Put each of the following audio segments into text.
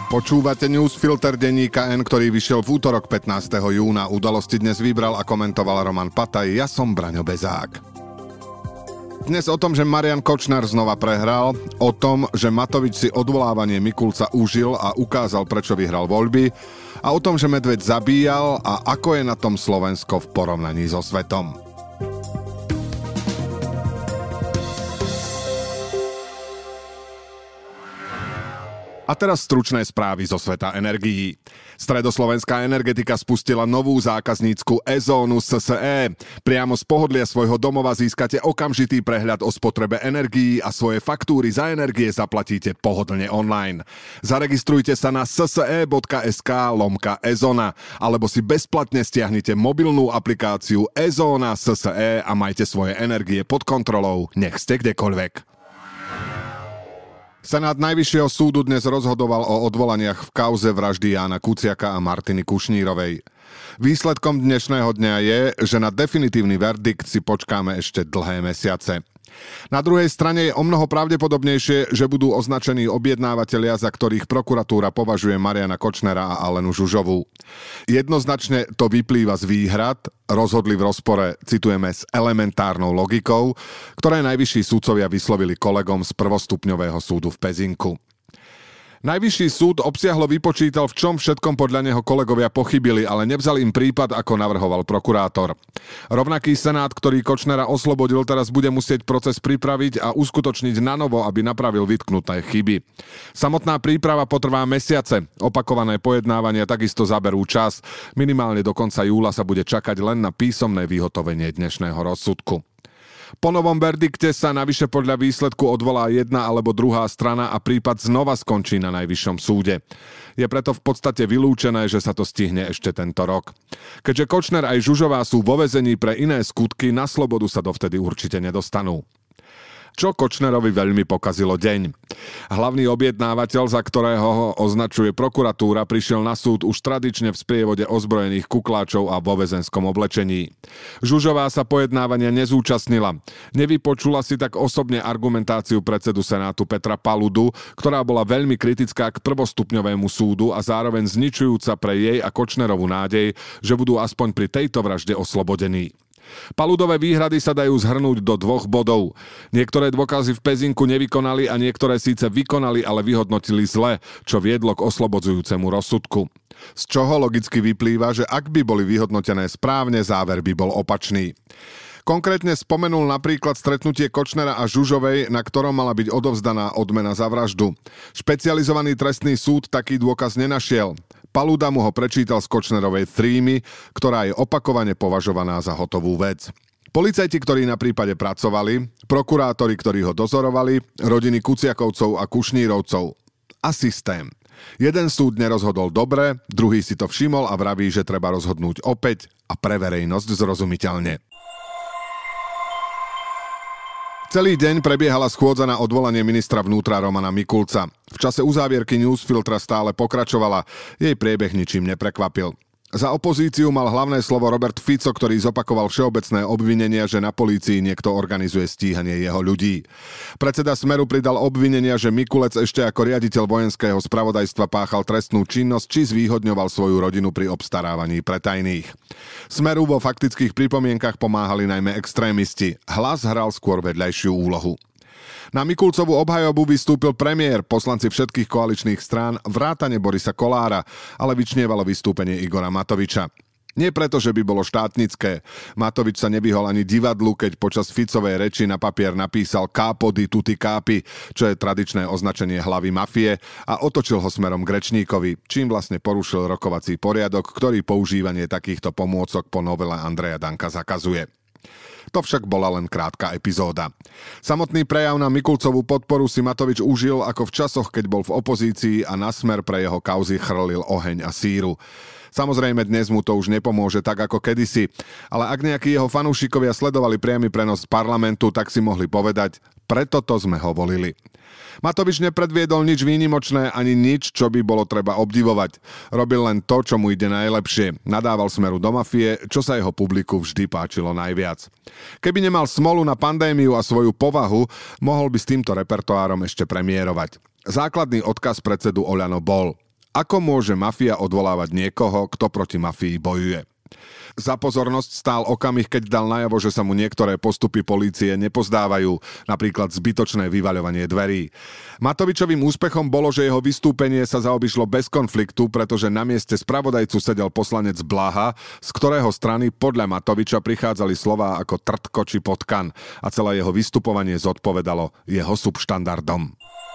Počúvate newsfilter denníka N, ktorý vyšiel v útorok 15. júna. Udalosti dnes vybral a komentoval Roman Pataj. Ja som Braňo Bezák. Dnes o tom, že Marian Kočner znova prehral, o tom, že Matovič si odvolávanie Mikulca užil a ukázal, prečo vyhral voľby, a o tom, že Medveď zabíjal a ako je na tom Slovensko v porovnaní so svetom. A teraz stručné správy zo sveta energií. Stredoslovenská energetika spustila novú zákaznícku e-zónu SSE. Priamo z pohodlia svojho domova získate okamžitý prehľad o spotrebe energií a svoje faktúry za energie zaplatíte pohodlne online. Zaregistrujte sa na sse.sk/e-zona alebo si bezplatne stiahnite mobilnú aplikáciu e-zóna SSE a majte svoje energie pod kontrolou, nech ste kdekoľvek. Senát Najvyššieho súdu dnes rozhodoval o odvolaniach v kauze vraždy Jána Kuciaka a Martiny Kušnírovej. Výsledkom dnešného dňa je, že na definitívny verdikt si počkáme ešte dlhé mesiace. Na druhej strane je omnoho pravdepodobnejšie, že budú označení objednávatelia, za ktorých prokuratúra považuje Mariana Kočnera a Alenu Žužovú. Jednoznačne to vyplýva z výhrad, rozhodli v rozpore, citujeme, s elementárnou logikou, ktoré najvyšší sudcovia vyslovili kolegom z prvostupňového súdu v Pezinku. Najvyšší súd obsiahlo vypočítal, v čom všetkom podľa neho kolegovia pochybili, ale nevzal im prípad, ako navrhoval prokurátor. Rovnaký senát, ktorý Kočnera oslobodil, teraz bude musieť proces pripraviť a uskutočniť nanovo, aby napravil vytknuté chyby. Samotná príprava potrvá mesiace, opakované pojednávania takisto zaberú čas. Minimálne do konca júla sa bude čakať len na písomné vyhotovenie dnešného rozsudku. Po novom verdikte sa navyše podľa výsledku odvolá jedna alebo druhá strana a prípad znova skončí na Najvyššom súde. Je preto v podstate vylúčené, že sa to stihne ešte tento rok. Keďže Kočner aj Žužová sú vo väzení pre iné skutky, na slobodu sa dovtedy určite nedostanú. Čo Kočnerovi veľmi pokazilo deň. Hlavný objednávateľ, za ktorého ho označuje prokuratúra, prišiel na súd už tradične v sprievode ozbrojených kukláčov a vo väzenskom oblečení. Žužová sa pojednávania nezúčastnila. Nevypočula si tak osobne argumentáciu predsedu Senátu Petra Paludu, ktorá bola veľmi kritická k prvostupňovému súdu a zároveň zničujúca pre jej a Kočnerovú nádej, že budú aspoň pri tejto vražde oslobodení. Paludové výhrady sa dajú zhrnúť do 2 bodov. Niektoré dôkazy v Pezinku nevykonali a niektoré síce vykonali, ale vyhodnotili zle, čo viedlo k oslobodzujúcemu rozsudku. Z čoho logicky vyplýva, že ak by boli vyhodnotené správne, záver by bol opačný. Konkrétne spomenul napríklad stretnutie Kočnera a Žužovej, na ktorom mala byť odovzdaná odmena za vraždu. Špecializovaný trestný súd taký dôkaz nenašiel. Paluda mu ho prečítal z Kočnerovej trímy, ktorá je opakovane považovaná za hotovú vec. Policajti, ktorí na prípade pracovali, prokurátori, ktorí ho dozorovali, rodiny Kuciakovcov a Kušnírovcov. A systém. Jeden súd nerozhodol dobre, druhý si to všimol a vraví, že treba rozhodnúť opäť a pre verejnosť zrozumiteľne. Celý deň prebiehala schôdza na odvolanie ministra vnútra Romana Mikulca. V čase uzávierky newsfiltra stále pokračovala. Jej priebeh ničím neprekvapil. Za opozíciu mal hlavné slovo Robert Fico, ktorý zopakoval všeobecné obvinenia, že na polícii niekto organizuje stíhanie jeho ľudí. Predseda Smeru pridal obvinenia, že Mikulec ešte ako riaditeľ vojenského spravodajstva páchal trestnú činnosť či zvýhodňoval svoju rodinu pri obstarávaní pretajných. Smeru vo faktických pripomienkach pomáhali najmä extrémisti. Hlas hral skôr vedľajšiu úlohu. Na Mikulcovú obhajobu vystúpil premiér, poslanci všetkých koaličných strán, vrátane Borisa Kollára, ale vyčnievalo vystúpenie Igora Matoviča. Nie preto, že by bolo štátnické. Matovič sa nevyhol ani divadlu, keď počas Ficovej reči na papier napísal capo di tutti capi, čo je tradičné označenie hlavy mafie, a otočil ho smerom k rečníkovi, čím vlastne porušil rokovací poriadok, ktorý používanie takýchto pomôcok po novele Andreja Danka zakazuje. To však bola len krátka epizóda. Samotný prejav na Mikulcovú podporu si Matovič užil ako v časoch, keď bol v opozícii a na Smer pre jeho kauzy chrlil oheň a síru. Samozrejme dnes mu to už nepomôže tak ako kedysi, ale ak nejakí jeho fanúšikovia sledovali priamy prenos z parlamentu, tak si mohli povedať, preto to sme ho volili. Matovič nepredviedol nič výnimočné ani nič, čo by bolo treba obdivovať. Robil len to, čo mu ide najlepšie. Nadával Smeru do mafie, čo sa jeho publiku vždy páčilo najviac. Keby nemal smolu na pandémiu a svoju povahu, mohol by s týmto repertoárom ešte premiérovať. Základný odkaz predsedu Oľano bol: Ako môže mafia odvolávať niekoho, kto proti mafii bojuje? Za pozornosť stál okamih, keď dal najavo, že sa mu niektoré postupy polície nepozdávajú, napríklad zbytočné vyvaľovanie dverí. Matovičovým úspechom bolo, že jeho vystúpenie sa zaobišlo bez konfliktu, pretože na mieste spravodajcu sedel poslanec Blaha, z ktorého strany podľa Matoviča prichádzali slová ako trtko či potkan a celé jeho vystupovanie zodpovedalo jeho subštandardom.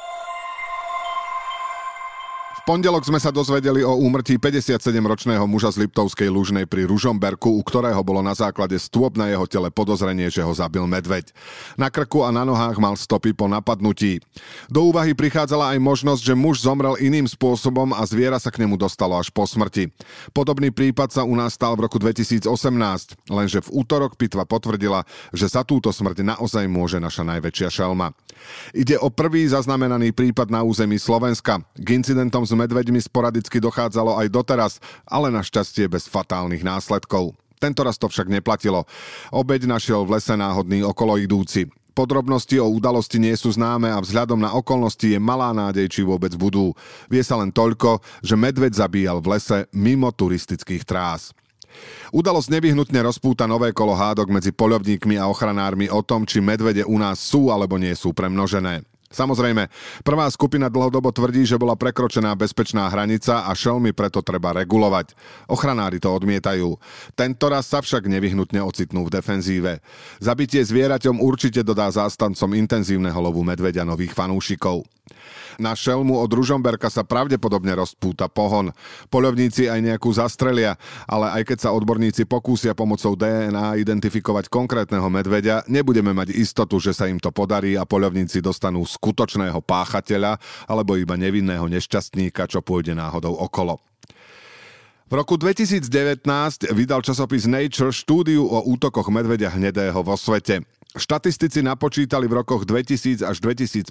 V pondelok sme sa dozvedeli o úmrtí 57-ročného muža z Liptovskej Lužnej pri Ružomberku, u ktorého bolo na základe stôp na jeho tele podozrenie, že ho zabil medveď. Na krku a na nohách mal stopy po napadnutí. Do úvahy prichádzala aj možnosť, že muž zomrel iným spôsobom a zviera sa k nemu dostalo až po smrti. Podobný prípad sa u nás stal v roku 2018, lenže v útorok pitva potvrdila, že za túto smrť naozaj môže naša najväčšia šelma. Ide o prvý zaznamenaný prípad na území Slovenska. K incidentom s medveďmi sporadicky dochádzalo aj doteraz, ale našťastie bez fatálnych následkov. Tentoraz to však neplatilo. Obeť našiel v lese náhodný okoloidúci. Podrobnosti o udalosti nie sú známe a vzhľadom na okolnosti je malá nádej, či vôbec budú. Vie sa len toľko, že medveď zabíjal v lese mimo turistických trás. Udalosť nevyhnutne rozpúta nové kolo hádok medzi poľovníkmi a ochranármi o tom, či medvede u nás sú alebo nie sú premnožené. Samozrejme, prvá skupina dlhodobo tvrdí, že bola prekročená bezpečná hranica a šelmy preto treba regulovať. Ochranári to odmietajú. Tentoraz sa však nevyhnutne ocitnú v defenzíve. Zabitie zvieraťom určite dodá zástancom intenzívneho lovu medveďa nových fanúšikov. Na šelmu od Ružomberka sa pravdepodobne rozpúta pohon. Poľovníci aj nejakú zastrelia, ale aj keď sa odborníci pokúsia pomocou DNA identifikovať konkrétneho medveďa, nebudeme mať istotu, že sa im to podarí a poľovníci dostanú skutočného páchateľa alebo iba nevinného nešťastníka, čo pôjde náhodou okolo. V roku 2019 vydal časopis Nature štúdiu o útokoch medveďa hnedého vo svete. Štatistici napočítali v rokoch 2000 až 2015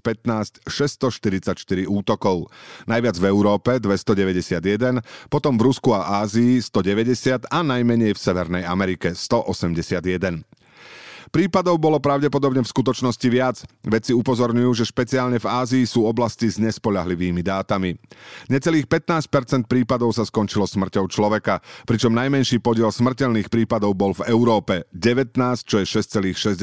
644 útokov. Najviac v Európe 291, potom v Rusku a Ázii 190 a najmenej v Severnej Amerike 181. Prípadov bolo pravdepodobne v skutočnosti viac. Vedci upozorňujú, že špeciálne v Ázii sú oblasti s nespoľahlivými dátami. Necelých 15% prípadov sa skončilo smrťou človeka, pričom najmenší podiel smrteľných prípadov bol v Európe 19, čo je 6,6%.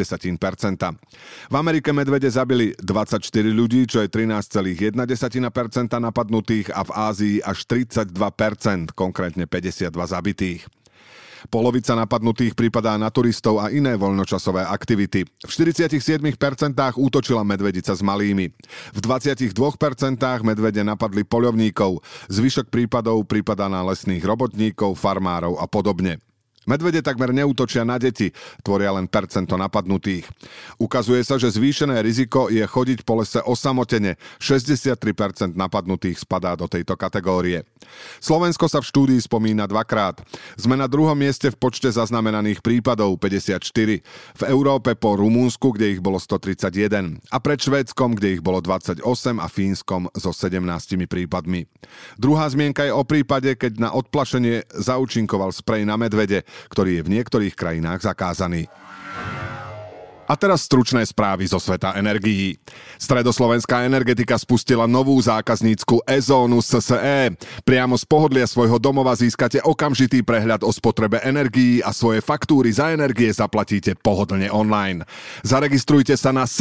V Amerike medvede zabili 24 ľudí, čo je 13,1% napadnutých a v Ázii až 32%, konkrétne 52 zabitých. Polovica napadnutých pripadá na turistov a iné voľnočasové aktivity. V 47% útočila medvedica s malými. V 22% medvede napadli poľovníkov. Zvyšok prípadov pripadá na lesných robotníkov, farmárov a podobne. Medvede takmer neútočia na deti, tvoria len percento napadnutých. Ukazuje sa, že zvýšené riziko je chodiť po lese osamotene. 63% napadnutých spadá do tejto kategórie. Slovensko sa v štúdii spomína dvakrát. Sme na druhom mieste v počte zaznamenaných prípadov 54. V Európe po Rumunsku, kde ich bolo 131. A pred Švédskom, kde ich bolo 28 a Fínskom so 17 prípadmi. Druhá zmienka je o prípade, keď na odplašenie zaúčinkoval sprej na medvede, ktorý je v niektorých krajinách zakázaný. A teraz stručné správy zo sveta energií. Stredoslovenská energetika spustila novú zákaznícku e-zónu SSE. Priamo z pohodlia svojho domova získate okamžitý prehľad o spotrebe energií a svoje faktúry za energie zaplatíte pohodlne online. Zaregistrujte sa na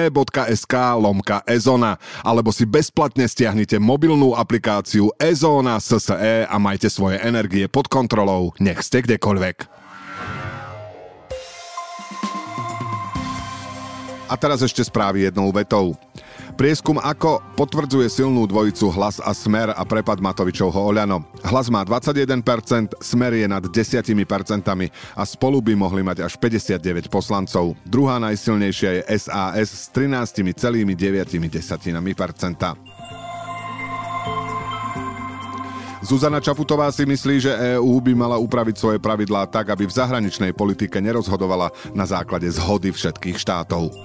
sse.sk/e-zona alebo si bezplatne stiahnite mobilnú aplikáciu e-zóna SSE a majte svoje energie pod kontrolou, nech ste kdekoľvek. A teraz ešte správy jednou vetou. Prieskum AKO potvrdzuje silnú dvojicu Hlas a Smer a prepad Matovičovho Oľano. Hlas má 21%, Smer je nad 10% a spolu by mohli mať až 59 poslancov. Druhá najsilnejšia je SAS s 13,9%. Zuzana Čaputová si myslí, že EÚ by mala upraviť svoje pravidlá tak, aby v zahraničnej politike nerozhodovala na základe zhody všetkých štátov.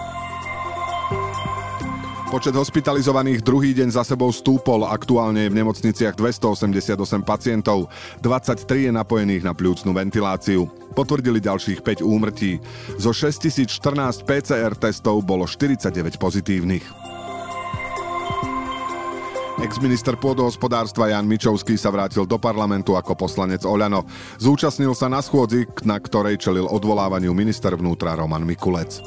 Počet hospitalizovaných druhý deň za sebou stúpol, aktuálne je v nemocniciach 288 pacientov, 23 je napojených na pľúcnu ventiláciu. Potvrdili ďalších 5 úmrtí. Zo 6014 PCR testov bolo 49 pozitívnych. Ex-minister pôdohospodárstva Ján Mičovský sa vrátil do parlamentu ako poslanec Oľano. Zúčastnil sa na schôdzi, na ktorej čelil odvolávaniu minister vnútra Roman Mikulec.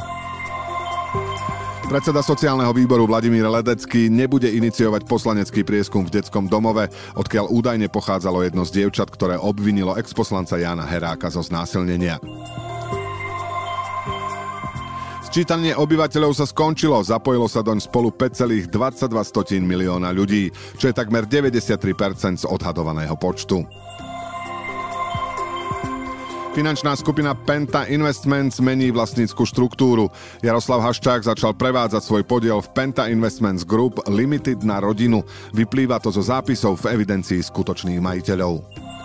Predseda sociálneho výboru Vladimír Ledecký nebude iniciovať poslanecký prieskum v detskom domove, odkiaľ údajne pochádzalo jedno z dievčat, ktoré obvinilo exposlanca Jána Heráka zo znásilnenia. Sčítanie obyvateľov sa skončilo, zapojilo sa doň spolu 5,22 milióna ľudí, čo je takmer 93% z odhadovaného počtu. Finančná skupina Penta Investments mení vlastnícku štruktúru. Jaroslav Haščák začal prevádzať svoj podiel v Penta Investments Group Limited na rodinu. Vyplýva to zo zápisov v evidencii skutočných majiteľov.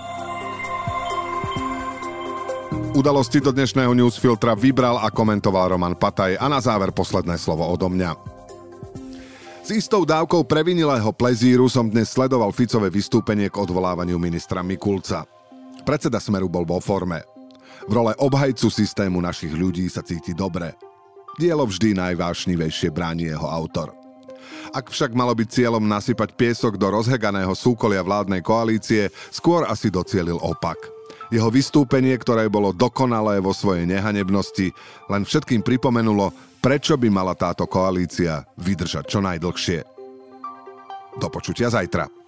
Udalosti do dnešného newsfiltra vybral a komentoval Roman Pataj a na záver posledné slovo odo mňa. S istou dávkou previnilého plezíru som dnes sledoval Ficové vystúpenie k odvolávaniu ministra Mikulca. Predseda Smeru bol vo forme. V role obhajcu systému našich ľudí sa cíti dobre. Dielo vždy najvášnivejšie bráni jeho autor. Ak však malo byť cieľom nasypať piesok do rozheganého súkolia vládnej koalície, skôr asi docielil opak. Jeho vystúpenie, ktoré bolo dokonalé vo svojej nehanebnosti, len všetkým pripomenulo, prečo by mala táto koalícia vydržať čo najdlhšie. Do počutia zajtra.